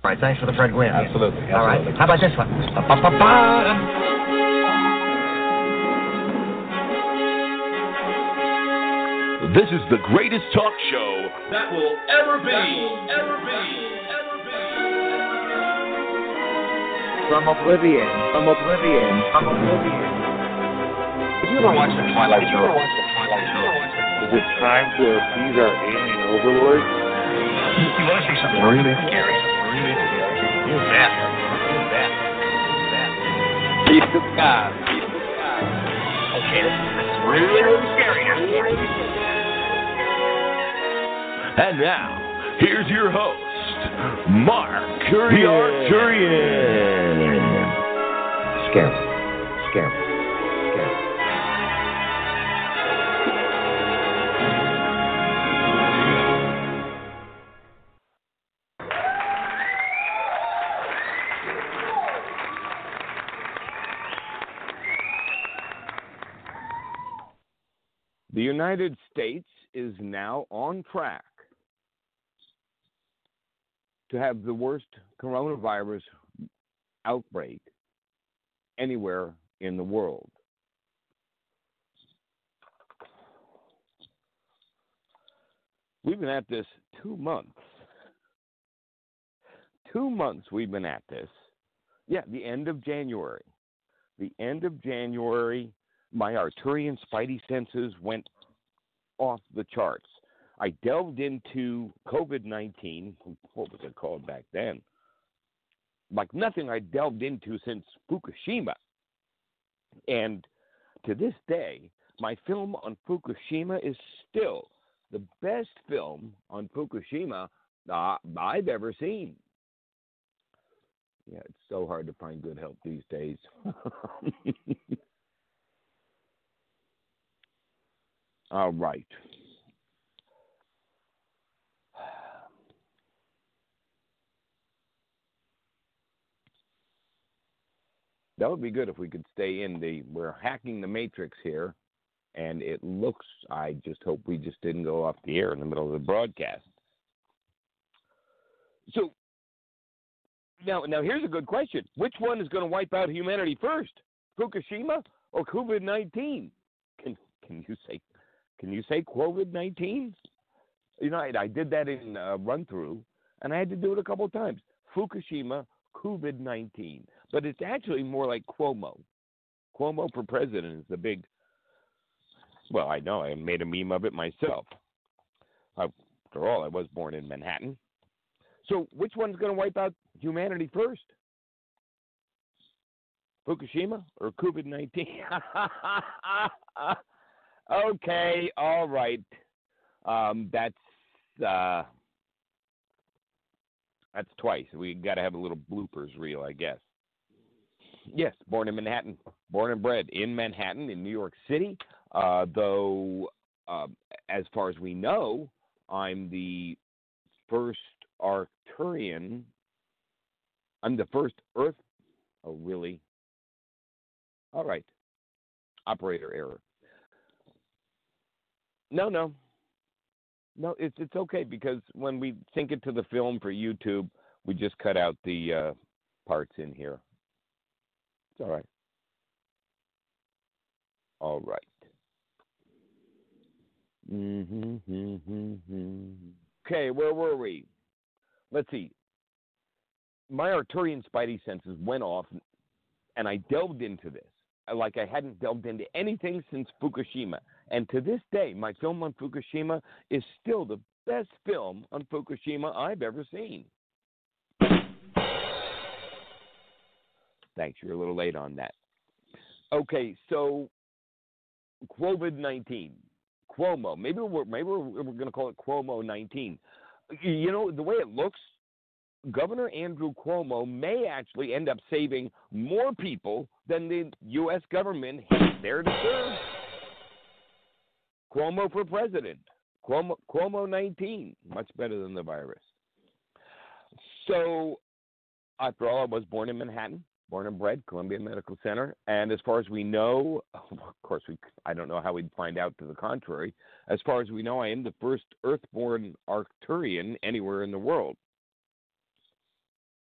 All right, thanks for the Fred Gwynn. Absolutely. All right, how about this one? Ba-ba-ba-ba. This is the greatest talk show that will ever be. From oblivion. Did you ever watch the Twilight Zone? Is it time to appease our alien overlords? You want to see something really scary? You bet. Piece of God. Okay, this is really scary. And now, here's your host, Mark Arturian. Scary. The United States is now on track to have the worst coronavirus outbreak anywhere in the world. We've been at this 2 months. 2 months we've been at this. Yeah, the end of January. The end of January, my Arturian spidey senses went off the charts. I delved into COVID-19. What was it called back then? Like nothing I delved into since Fukushima. And to this day, my film on Fukushima is still the best film on Fukushima I've ever seen. Yeah, it's so hard to find good help these days. All right. That would be good if we could stay in we're hacking the matrix here, and it looks, I just hope we just didn't go off the air in the middle of the broadcast. So, now here's a good question. Which one is going to wipe out humanity first? Fukushima or COVID-19? Can you say COVID-19? You know, I did that in run-through, and I had to do it a couple of times. Fukushima, COVID-19. But it's actually more like Cuomo. Cuomo for president is the big... Well, I know. I made a meme of it myself. After all, I was born in Manhattan. So which one's going to wipe out humanity first? Fukushima or COVID-19? Okay, all right. That's twice. We got to have a little bloopers reel, I guess. Yes, born in Manhattan, born and bred in Manhattan, in New York City. Though, as far as we know, I'm the first Arcturian. I'm the first Earth. Oh, really? All right. Operator error. No, it's okay, because when we sync it to the film for YouTube, we just cut out the parts in here. It's all right. All right. Okay, where were we? Let's see. My Arturian spidey senses went off, and I delved into this like I hadn't delved into anything since Fukushima. And to this day, my film on Fukushima is still the best film on Fukushima I've ever seen. Thanks, you're a little late on that. Okay, so COVID-19, Cuomo. Maybe we're going to call it Cuomo-19. You know, the way it looks, Governor Andrew Cuomo may actually end up saving more people than the U.S. government is there to serve. Cuomo for president. Cuomo-19. Much better than the virus. So, after all, I was born in Manhattan, born and bred, Columbia Medical Center. And as far as we know, of course, I don't know how we'd find out to the contrary. As far as we know, I am the first Earth-born Arcturian anywhere in the world.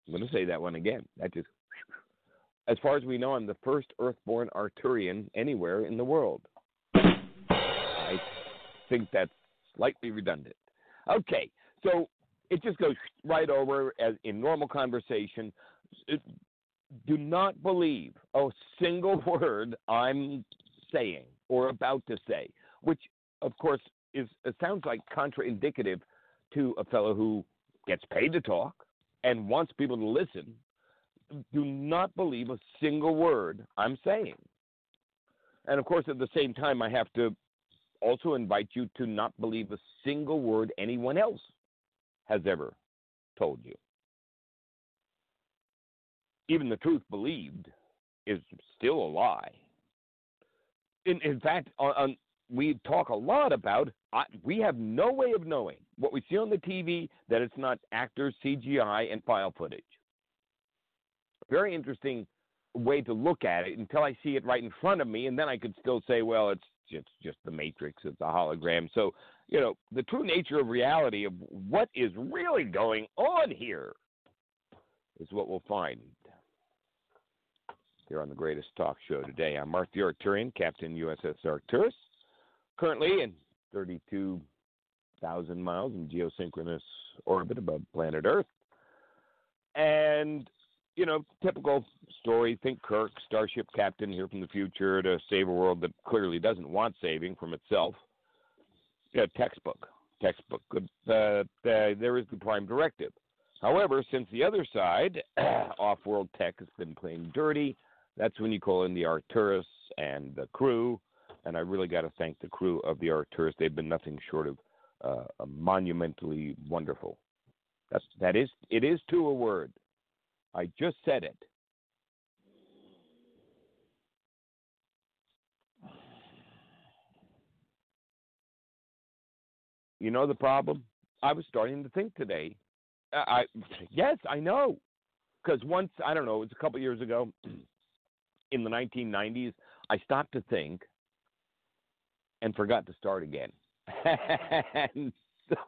I'm going to say that one again. That just, as far as we know, I'm the first Earth-born Arcturian anywhere in the world. I think that's slightly redundant. Okay, so it just goes right over as in normal conversation. Do not believe a single word I'm saying or about to say, which, of course, it sounds like contraindicative to a fellow who gets paid to talk and wants people to listen. Do not believe a single word I'm saying. And, of course, at the same time, I have to also invite you to not believe a single word anyone else has ever told you. Even the truth believed is still a lie. In fact, we talk a lot about, we have no way of knowing what we see on the TV that it's not actors, CGI, and file footage. Very interesting way to look at it until I see it right in front of me, and then I could still say, well, it's just the Matrix, it's a hologram. So, the true nature of reality of what is really going on here is what we'll find here on the Greatest Talk Show today. I'm Mark the Arcturian, Captain USS Arcturus, currently in 32,000 miles in geosynchronous orbit above planet Earth. And, typical story, think Kirk, starship captain here from the future to save a world that clearly doesn't want saving from itself. Textbook. There is the prime directive. However, since the other side, off-world tech, has been playing dirty, that's when you call in the Arcturus and the crew. And I really got to thank the crew of the Arcturus. They've been nothing short of monumentally wonderful. It is to a word. I just said it. You know the problem? I was starting to think today. Yes, I know. Because once, I don't know, it was a couple years ago, in the 1990s, I stopped to think and forgot to start again. And so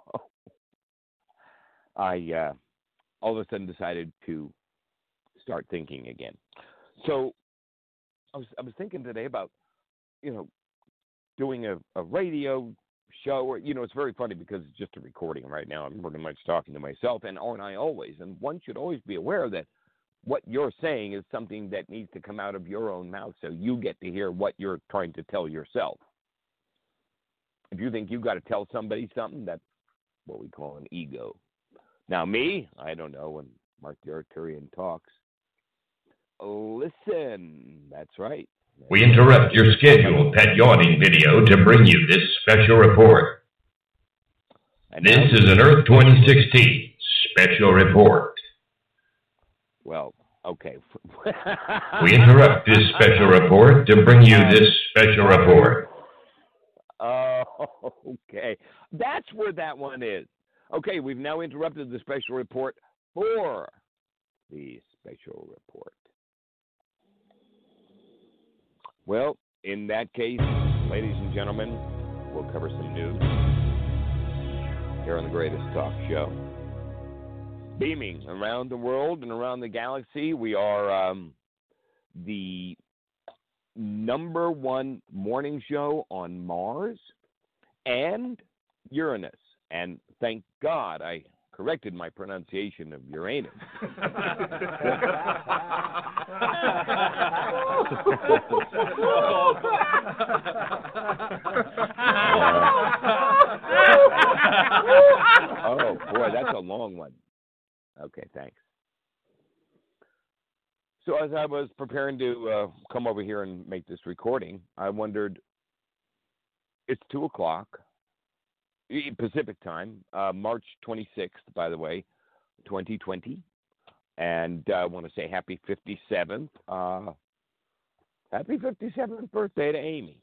I all of a sudden decided to start thinking again. So I was thinking today about, doing a radio show, or, it's very funny because it's just a recording right now. I'm pretty much talking to myself, and aren't I always? And one should always be aware that what you're saying is something that needs to come out of your own mouth, so you get to hear what you're trying to tell yourself. If you think you've got to tell somebody something, that's what we call an ego. Now, me, I don't know, when Mark the Arcturian talks, listen, that's right. We interrupt your scheduled pet yawning video to bring you this special report. This is an Earth 2016 special report. Well, okay. We interrupt this special report to bring you this special report. Oh, okay. That's where that one is. Okay, we've now interrupted the special report for the special report. Well, in that case, ladies and gentlemen, we'll cover some news here on the Greatest Talk Show. Beaming around the world and around the galaxy, we are the #1 morning show on Mars and Uranus. And thank God I corrected my pronunciation of Uranus. Oh, boy, that's a long one. Okay, thanks. So as I was preparing to come over here and make this recording, I wondered, it's 2 o'clock Pacific time, March 26th, by the way, 2020. And I want to say happy 57th. Happy 57th birthday to Amy.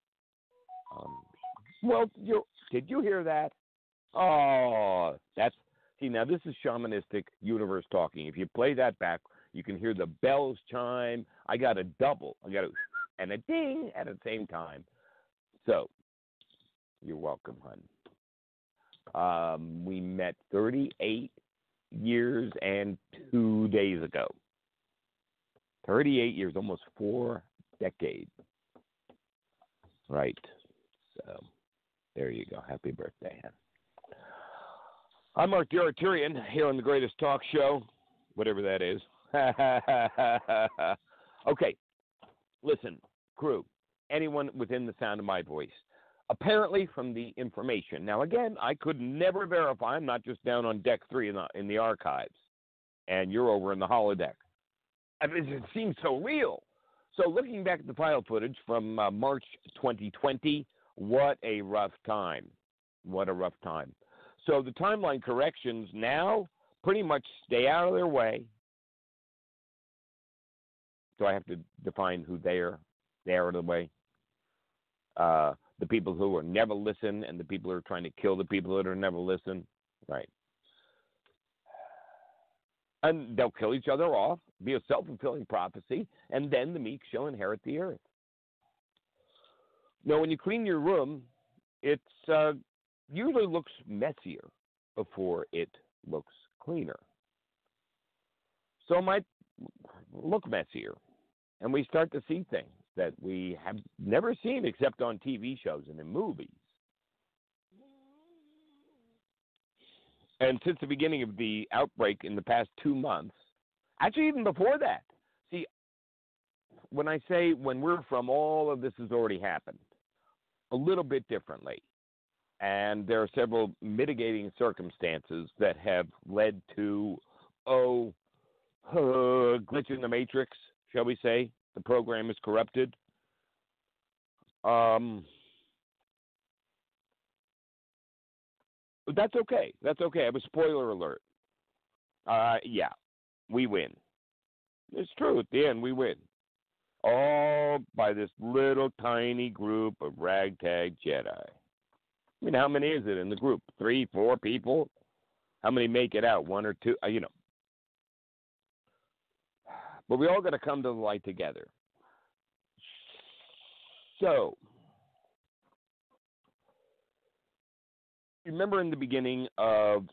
Well, did you hear that? Oh, now this is shamanistic universe talking. If you play that back, you can hear the bells chime. I got a double. I got a and a ding at the same time. So, you're welcome, hon. We met 38 years and 2 days ago. 38 years, almost 4 decades. Right. So, there you go. Happy birthday, Hen. I'm Mark the Arturian here on the Greatest Talk Show, whatever that is. Okay, listen, crew, anyone within the sound of my voice. Apparently, from the information. Now, again, I could never verify. I'm not just down on deck 3 in the archives, and you're over in the holodeck. I mean, it seems so real. So, looking back at the file footage from March 2020, what a rough time. What a rough time. So, the timeline corrections now pretty much stay out of their way. Do I have to define who they are? They are out of the way. The people who are never listen and the people who are trying to kill the people that are never listen. Right. And they'll kill each other off, be a self-fulfilling prophecy, and then the meek shall inherit the earth. Now, when you clean your room, it usually looks messier before it looks cleaner. So it might look messier, and we start to see things that we have never seen except on TV shows and in movies. And since the beginning of the outbreak in the past 2 months, actually even before that, see, when I say when we're from, all of this has already happened, a little bit differently. And there are several mitigating circumstances that have led to, glitch in the matrix, shall we say. The program is corrupted. That's okay. That's okay. I have a spoiler alert. Yeah, we win. It's true. At the end, we win. All by this little tiny group of ragtag Jedi. I mean, how many is it in the group? 3, 4 people? How many make it out? 1 or 2? But we all got to come to the light together. So, remember in the beginning of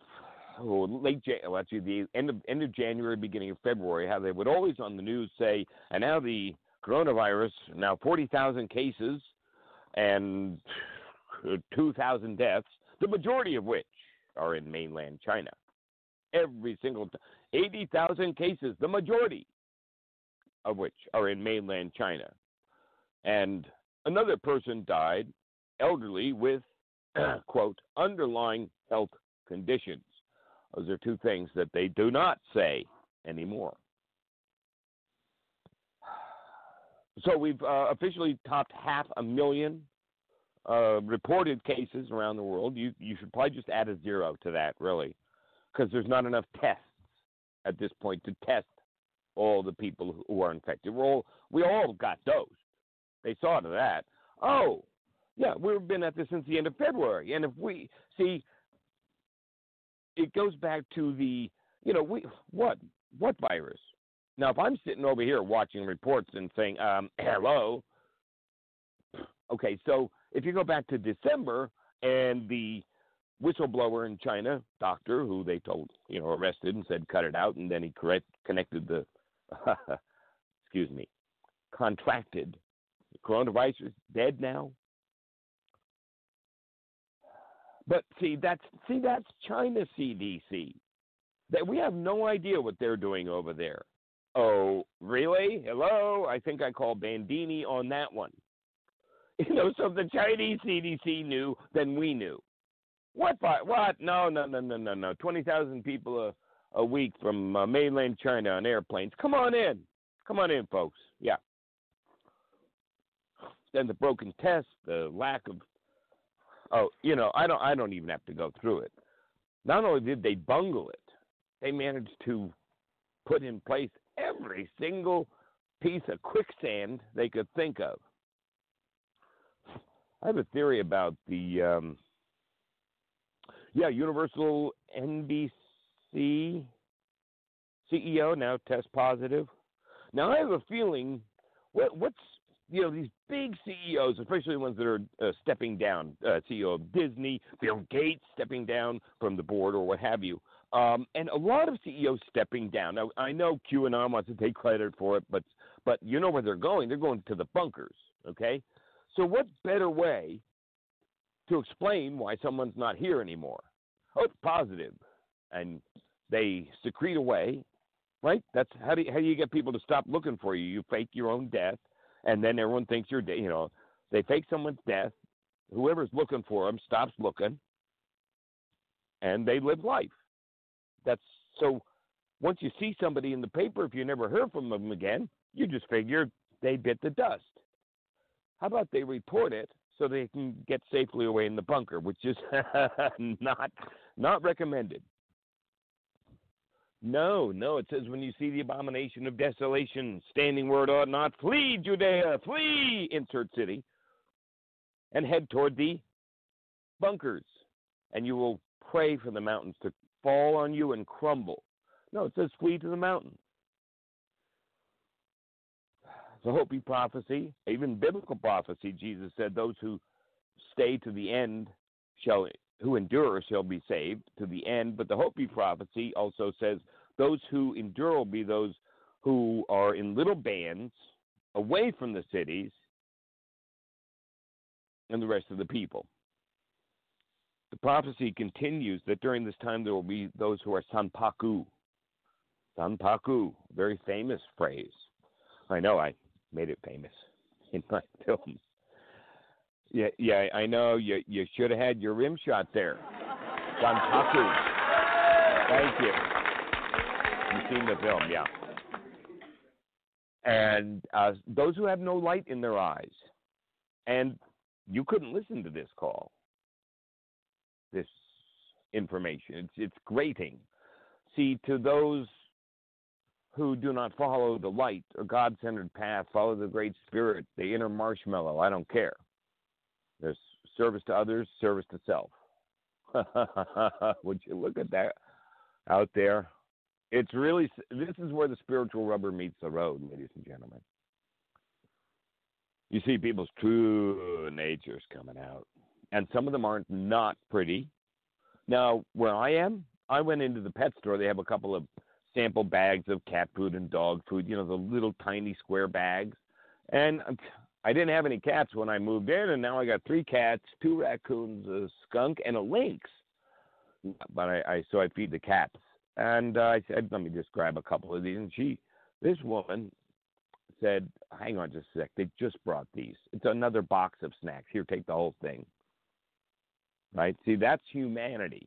the end of January, beginning of February, how they would always on the news say, and now the coronavirus, now 40,000 cases and 2,000 deaths, the majority of which are in mainland China. Every single 80,000 cases, the majority of which are in mainland China. And another person died, elderly, with, quote, underlying health conditions. Those are 2 things that they do not say anymore. So we've officially topped 500,000 reported cases around the world. You should probably just add a 0 to that, really, because there's not enough tests at this point to test all the people who are infected. We all got dosed. They saw to that. Oh, yeah, we've been at this since the end of February. And if we see, it goes back to the, what virus? Now, if I'm sitting over here watching reports and saying, hello, okay, so if you go back to December and the whistleblower in China, doctor, who they told, arrested and said cut it out, and then he connected the, contracted the coronavirus, dead now. But see, that's China CDC. That we have no idea what they're doing over there. Oh, really? Hello? I think I called Bandini on that one. So if the Chinese CDC knew, then we knew. What? No. 20,000 people a week from mainland China on airplanes. Come on in, folks. Yeah. Then the broken tests, the lack of. I don't even have to go through it. Not only did they bungle it, they managed to put in place every single piece of quicksand they could think of. I have a theory about the Universal NBC CEO now test positive. Now I have a feeling what's these big CEOs, especially the ones that are stepping down, CEO of Disney, Bill Gates stepping down from the board or what have you. And a lot of CEOs stepping down. Now, I know QAnon wants to take credit for it, but you know where they're going. They're going to the bunkers, okay? So what better way to explain why someone's not here anymore? Oh, it's positive. And they secrete away, right? That's how do you get people to stop looking for you? You fake your own death, and then everyone thinks you're dead. You know, they fake someone's death. Whoever's looking for them stops looking, and they live life. That's so. Once you see somebody in the paper, if you never hear from them again, you just figure they bit the dust. How about they report it so they can get safely away in the bunker, which is not recommended. No, it says when you see the abomination of desolation, standing where it ought not, flee Judea, flee, insert city, and head toward the bunkers, and you will pray for the mountains to fall on you and crumble. No, it says flee to the mountains. It's a Hopi prophecy, even biblical prophecy. Jesus said, those who stay to the end who endure shall be saved to the end. But the Hopi prophecy also says those who endure will be those who are in little bands away from the cities and the rest of the people. The prophecy continues that during this time there will be those who are sanpaku. Sanpaku, very famous phrase. I know I made it famous in my film. Yeah, I know. You should have had your rim shot there. Sanpaku. Thank you. You've seen the film, yeah. And those who have no light in their eyes. And you couldn't listen to this call, this information. It's grating. See, to those who do not follow the light or God-centered path, follow the Great Spirit, the inner marshmallow, I don't care. There's service to others, service to self. Would you look at that out there? It's really, this is where the spiritual rubber meets the road, ladies and gentlemen. You see people's true natures coming out. And some of them aren't not pretty. Now, where I am, I went into the pet store. They have a couple of sample bags of cat food and dog food, you know, the little tiny square bags. And I didn't have any cats when I moved in, and now I got 3 cats, 2 raccoons, a skunk, and a lynx. But I feed the cats. And I said, let me just grab a couple of these. And this woman said, hang on just a sec, they just brought these. It's another box of snacks. Here, take the whole thing. Right? See, that's humanity.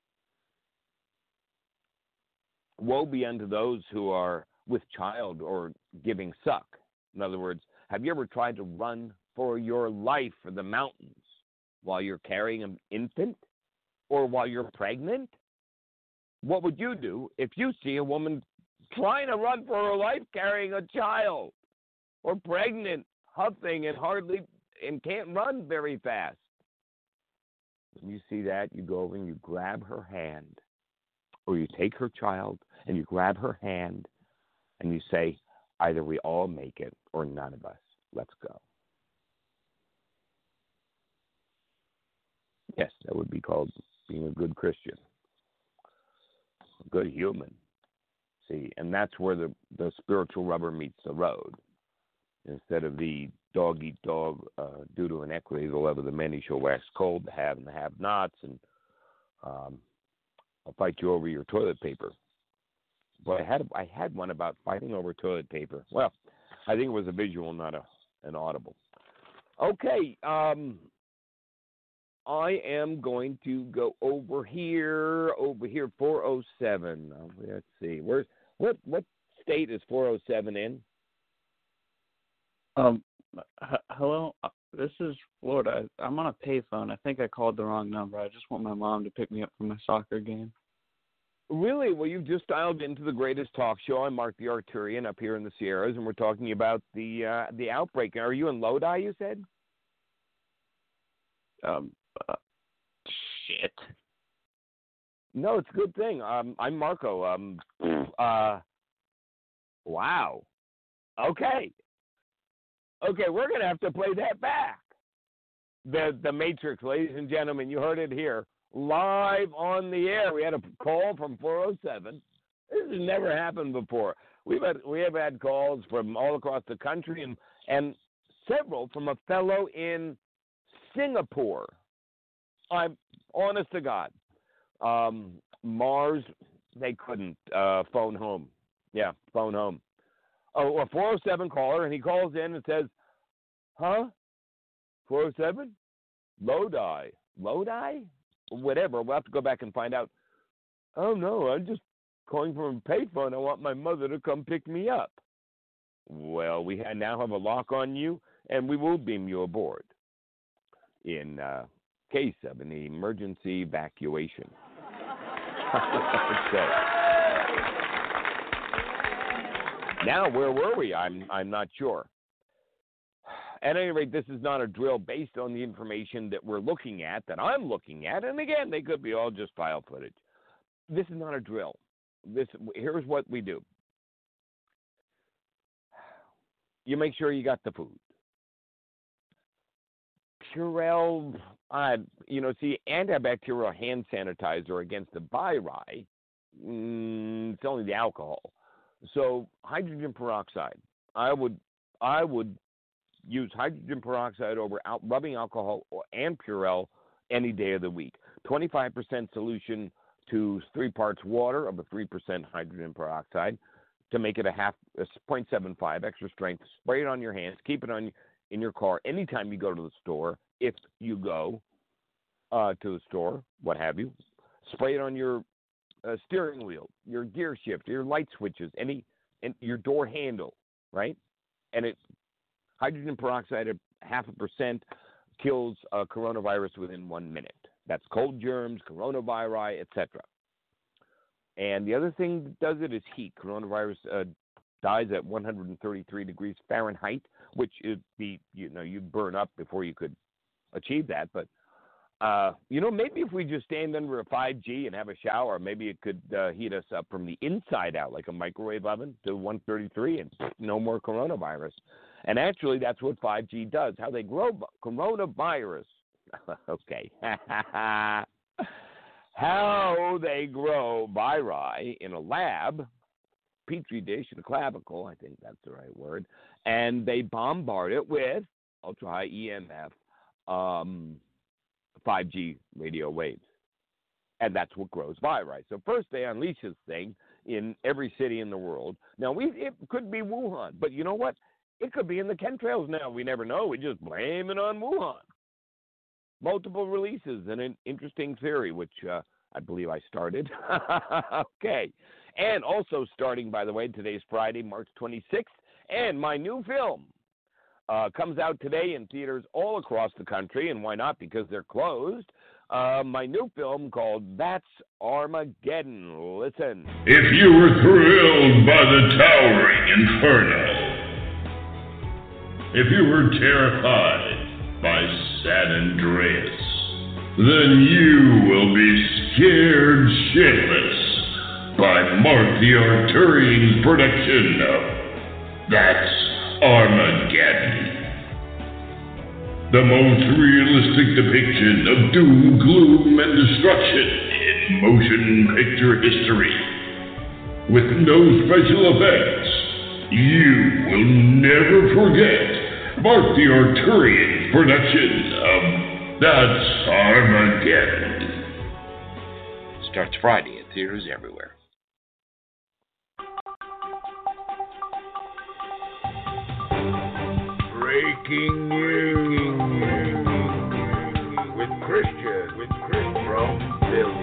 Woe be unto those who are with child or giving suck. In other words, have you ever tried to run for your life for the mountains while you're carrying an infant or while you're pregnant? What would you do if you see a woman trying to run for her life carrying a child or pregnant, huffing and can't run very fast? When you see that, you go over and you grab her hand, or you take her child and you grab her hand and you say, either we all make it or none of us. Let's go. Yes, that would be called being a good Christian, a good human. See, and that's where the spiritual rubber meets the road. Instead of the dog eat dog, due to inequity, the love of the many shall wax cold, the have and the have-nots, and I'll fight you over your toilet paper. But I had one about fighting over toilet paper. Well, I think it was a visual, not an audible. Okay, I am going to go over here, 407. Let's see, what state is 407 in? Hello, this is Florida. I'm on a payphone. I think I called the wrong number. I just want my mom to pick me up from my soccer game. Really? Well, you've just dialed into the greatest talk show. I'm Mark the Arturian up here in the Sierras, and we're talking about the outbreak. Are you in Lodi, you said? Shit. No, it's a good thing. I'm Marco. Wow. Okay, we're going to have to play that back. The Matrix, ladies and gentlemen, you heard it here. live on the air. We had a call from 407. This has never happened before. We have had calls from all across the country and several from a fellow in Singapore. I'm honest to God. Mars, they couldn't phone home. Yeah, phone home. Oh, a 407 caller, and he calls in and says, huh? 407? Lodi? Whatever. We'll have to go back and find out. Oh, no, I'm just calling from a payphone. I want my mother to come pick me up. Well, we now have a lock on you, and we will beam you aboard in case of an emergency evacuation. So, now, where were we? I'm not sure. At any rate, this is not a drill based on the information that we're looking at, that I'm looking at. And again, they could be all just file footage. This is not a drill. Here's what we do. You make sure you got the food. Purell, antibacterial hand sanitizer against the viri, it's only the alcohol. So hydrogen peroxide, I would use hydrogen peroxide over rubbing alcohol and Purell any day of the week. 25% solution to 3 parts water of a 3% hydrogen peroxide to make it a 0.75 extra strength. Spray it on your hands. Keep it in your car anytime you go to the store. If you go to the store, what have you, spray it on your steering wheel, your gear shift, your light switches, and your door handle, right? And hydrogen peroxide at 0.5% kills coronavirus within 1 minute. That's cold germs, coronavirus, etc. And the other thing that does it is heat. Coronavirus dies at 133 degrees Fahrenheit, which you'd burn up before you could achieve that. But maybe if we just stand under a 5G and have a shower, maybe it could heat us up from the inside out, like a microwave oven, to 133, and no more coronavirus. And actually, that's what 5G does. How they grow coronavirus. Okay. How they grow viri in a lab, petri dish, in a clavicle, I think that's the right word, and they bombard it with ultra-high EMF 5G radio waves. And that's what grows viri. So first they unleash this thing in every city in the world. Now, it could be Wuhan, but you know what? It could be in the chemtrails now. We never know. We just blame it on Wuhan. Multiple releases, and an interesting theory, which I believe I started. Okay. And also starting, by the way, today's Friday, March 26th, and my new film comes out today in theaters all across the country, and why not? Because they're closed. My new film called That's Armageddon. Listen. If you were thrilled by the towering inferno, if you were terrified by San Andreas, then you will be scared shitless by Mark the Arturian's production of That's Armageddon. The most realistic depiction of doom, gloom, and destruction in motion picture history. With no special effects, you will never forget Mark the Arturian's production of That's Armageddon. Starts Friday at theaters everywhere. Breaking news with Christian from Billy.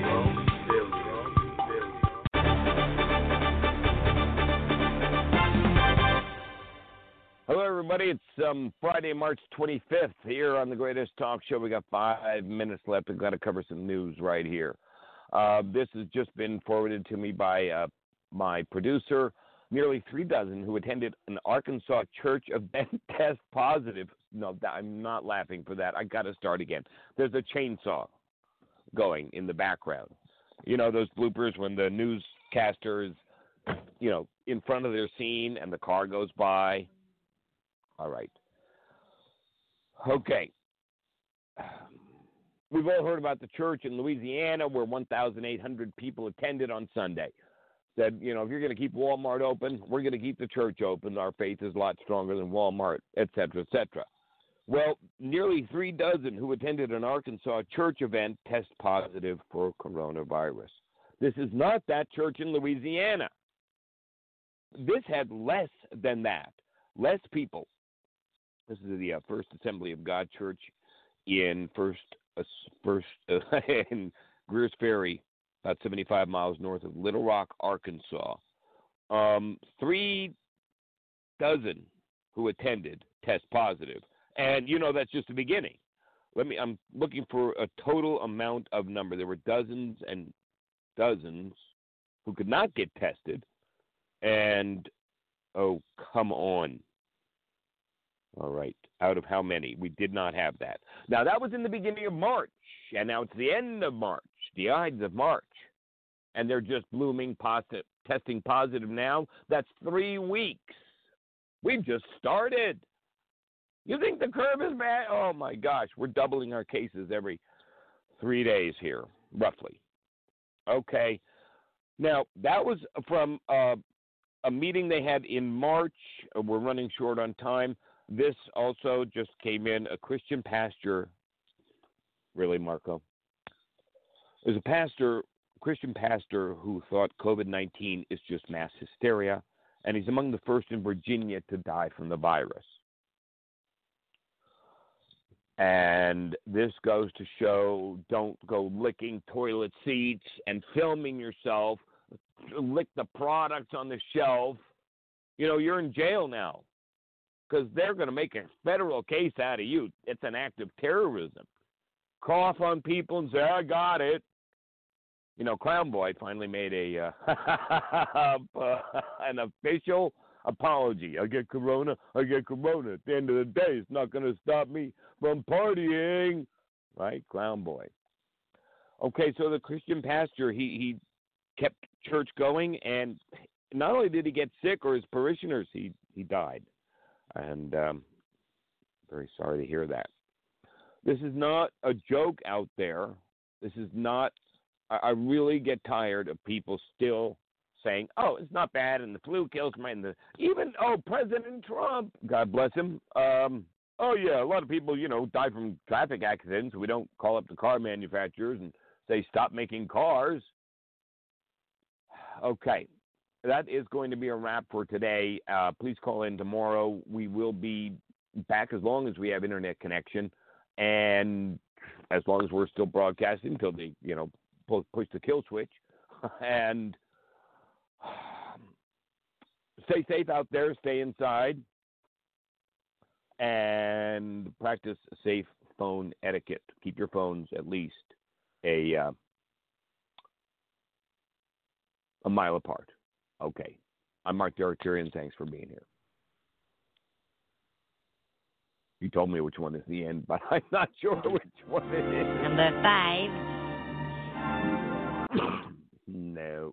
Hello, everybody. It's Friday, March 25th here on the Greatest Talk Show. We got 5 minutes left. We've got to cover some news right here. This has just been forwarded to me by my producer. Nearly 3 dozen who attended an Arkansas church event test positive. No, I'm not laughing for that. I got to start again. There's a chainsaw going in the background. You know those bloopers when the newscaster is, in front of their scene and the car goes by? All right. Okay. We've all heard about the church in Louisiana where 1,800 people attended on Sunday. Said, you know, if you're going to keep Walmart open, we're going to keep the church open. Our faith is a lot stronger than Walmart, et cetera, et cetera. Well, nearly 3 dozen who attended an Arkansas church event test positive for coronavirus. This is not that church in Louisiana. This had less than that. Less people. This is the First Assembly of God Church in in Greers Ferry, about 75 miles north of Little Rock, Arkansas. 3 dozen who attended test positive. And, you know, that's just the beginning. I'm looking for a total amount of number. There were dozens and dozens who could not get tested. And, oh, come on. All right. Out of how many? We did not have that. Now, that was in the beginning of March. And now it's the end of March, the Ides of March. And they're just blooming positive, testing positive now. That's 3 weeks. We've just started. You think the curve is bad? Oh, my gosh. We're doubling our cases every 3 days here, roughly. Okay. Now, that was from a meeting they had in March. We're running short on time. This also just came in. A Christian pastor. Really, Marco? There's a Christian pastor who thought COVID-19 is just mass hysteria, and he's among the first in Virginia to die from the virus. And this goes to show, don't go licking toilet seats and filming yourself. Lick the products on the shelf. You know, you're in jail now because they're going to make a federal case out of you. It's an act of terrorism. Cough on people and say, I got it. You know, Clown Boy finally made an official apology. I get corona. At the end of the day, it's not going to stop me from partying. Right, Clown Boy. Okay, so the Christian pastor, he kept church going, and not only did he get sick or his parishioners, he died. And very sorry to hear that. This is not a joke out there. This is not, I really get tired of people still saying, oh, it's not bad, and the flu kills me, and President Trump, God bless him. Oh, yeah, a lot of people, you know, die from traffic accidents. We don't call up the car manufacturers and say, stop making cars. Okay, that is going to be a wrap for today. Please call in tomorrow. We will be back as long as we have internet connection, and as long as we're still broadcasting until they, you know, push the kill switch. And stay safe out there. Stay inside. And practice safe phone etiquette. Keep your phones at least a mile apart. Okay. I'm Mark Derekarian. Thanks for being here. You told me which one is the end, but I'm not sure which one it is. Number 5. No.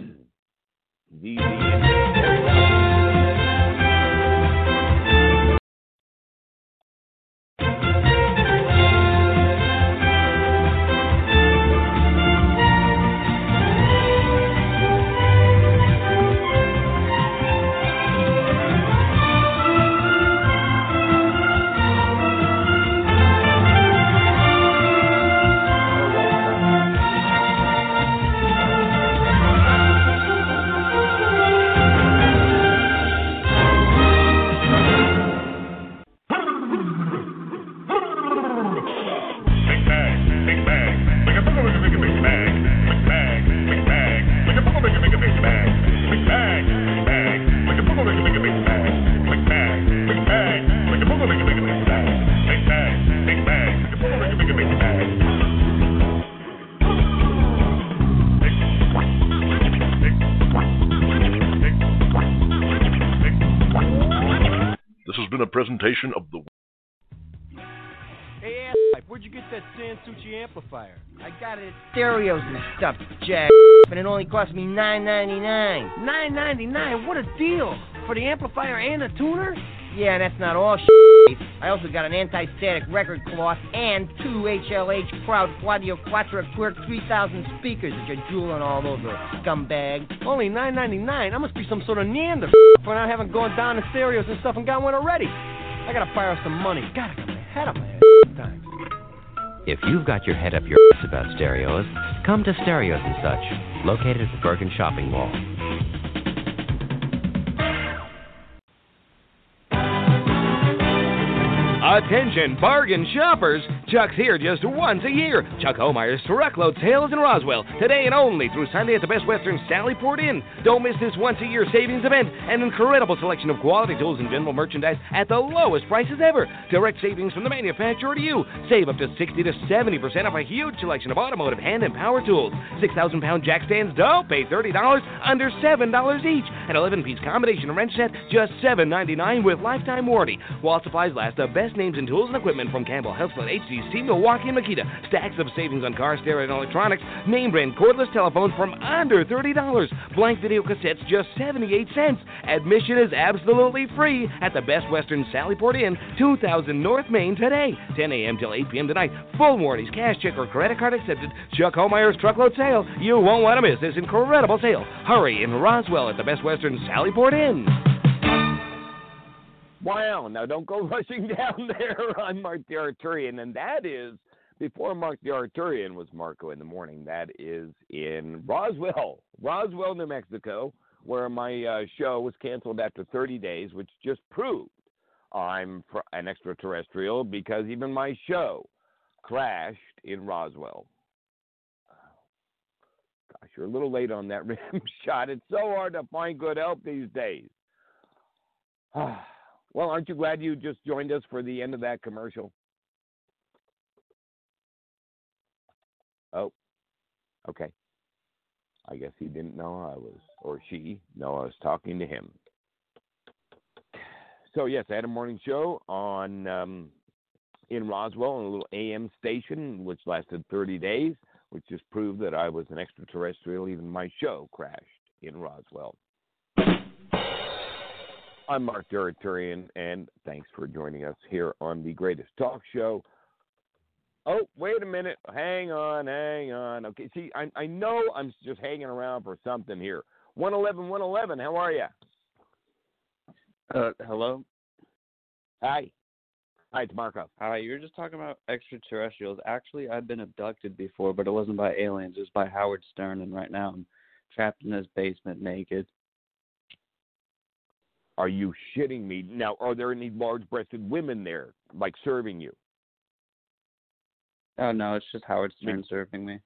Presentation of the. Hey, where'd you get that Sansucci amplifier? I got it at Stereos and stuff, Jack. And it only cost me $9.99. $9.99? What a deal! For the amplifier and the tuner? Yeah, and that's not all. I also got an anti-static record cloth and 2 HLH Crowd Claudio Quattro Quirk 3000 speakers that you're drooling all over, scumbag. Only $9.99. I must be some sort of Neander for not having gone down to stereos and stuff and got one already. I gotta fire up some money. God, I got my head up my ass sometimes. If you've got your head up your ass about stereos, come to Stereos and Such, located at the Bergen Shopping Mall. Attention, bargain shoppers! Chuck's here just once a year. Chuck Homeyer's Truckload Sales in Roswell, today and only through Sunday at the Best Western Sallyport Inn. Don't miss this once-a-year savings event. An incredible selection of quality tools and general merchandise at the lowest prices ever. Direct savings from the manufacturer to you. Save up to 60 to 70% off a huge selection of automotive hand and power tools. 6,000-pound jack stands don't pay $30, under $7 each. An 11-piece combination wrench set, just $7.99 with lifetime warranty. While supplies last, the best names in tools and equipment from Campbell, Hellsplit, HTC, Milwaukee, and Makita. Stacks of savings on car, stereo, and electronics. Name brand cordless telephones from under $30. Blank video cassettes just 78 cents. Admission is absolutely free at the Best Western Sallyport Inn, 2000 North Main today. 10 a.m. till 8 p.m. tonight. Full warranties, cash, check, or credit card accepted. Chuck Homeyer's Truckload Sale. You won't want to miss this incredible sale. Hurry in Roswell at the Best Western Sallyport Inn. Wow, now don't go rushing down there. I'm Mark the Arturian, and that is, before Mark the Arturian was Marco in the Morning, that is in Roswell, New Mexico, where my show was canceled after 30 days, which just proved I'm an extraterrestrial because even my show crashed in Roswell. Gosh, you're a little late on that rim shot. It's so hard to find good help these days. Well, aren't you glad you just joined us for the end of that commercial? Oh, okay. I guess he didn't know I was, or she, know I was talking to him. So, yes, I had a morning show on in Roswell on a little AM station, which lasted 30 days, which just proved that I was an extraterrestrial. Even my show crashed in Roswell. I'm Mark the Arturian, and thanks for joining us here on the greatest talk show. Oh, wait a minute. Hang on. Okay, see, I know I'm just hanging around for something here. 111, how are you? Hello? Hi, it's Marco. Hi, you were just talking about extraterrestrials. Actually, I've been abducted before, but it wasn't by aliens. It was by Howard Stern, and right now I'm trapped in his basement naked. Are you shitting me? Now, are there any large-breasted women there, like serving you? Oh, no, it's just Howard Stern serving me.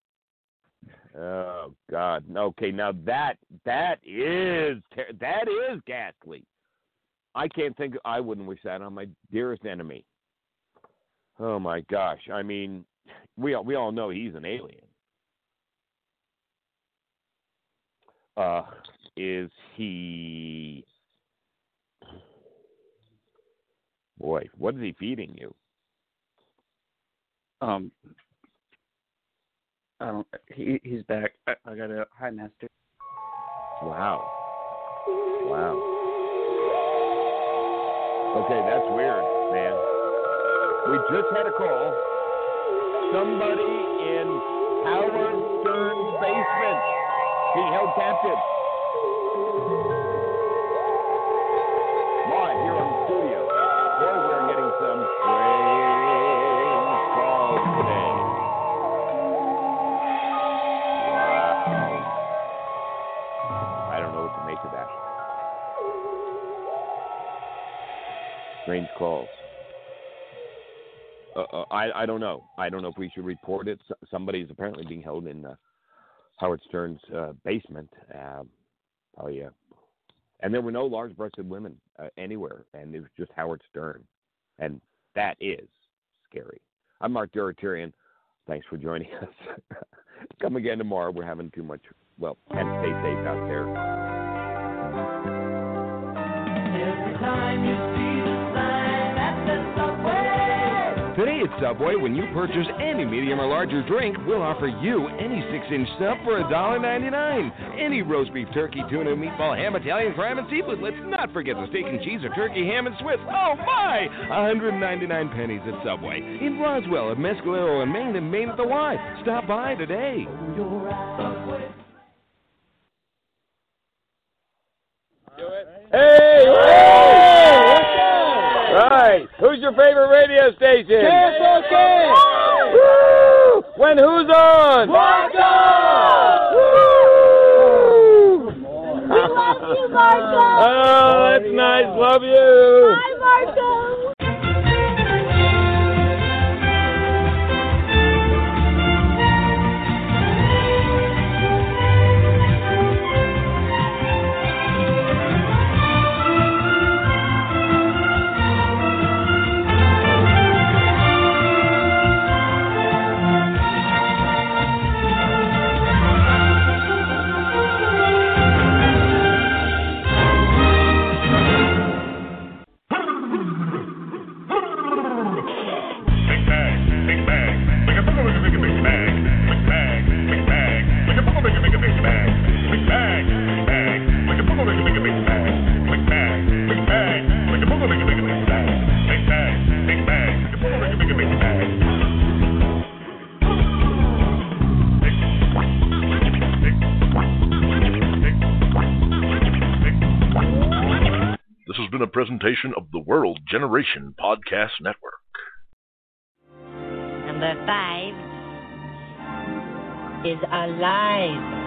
Oh, God. Okay, now that is ghastly. I can't think. I wouldn't wish that on my dearest enemy. Oh, my gosh. I mean, we all know he's an alien. Is he... Boy, what is he feeding you? He's back. I got a hi, Master. Wow. Okay, that's weird, man. We just had a call. Somebody in Howard Stern's basement being held captive. Live here on the studio. Boy, we're getting some strange calls today. Wow. I don't know what to make of that. Strange calls. I don't know. I don't know if we should report it. Somebody's apparently being held in Howard Stern's basement. Yeah. And there were no large-breasted women anywhere, and it was just Howard Stern. And that is scary. I'm Mark the Arturian. Thanks for joining us. Come again tomorrow. We're having too much, and stay safe out there. Every time you see the sign at the subway. Today at Subway, when you purchase any medium or larger drink, we'll offer you any 6-inch sub for $1.99. Any roast beef, turkey, tuna, meatball, ham, Italian, crab, and seafood. Let's not forget the steak and cheese or turkey, ham, and Swiss. Oh, my! 199 pennies at Subway. In Roswell, at Mescalero, and Maine at the Y. Stop by today. Hey! Right. Who's your favorite radio station? KSOK! Woo! When who's on? Marco! Woo! We love you, Marco! Oh, that's nice. Love you. Bye, Marco! This has been a presentation of the World Generation Podcast Network. Number 5 is alive.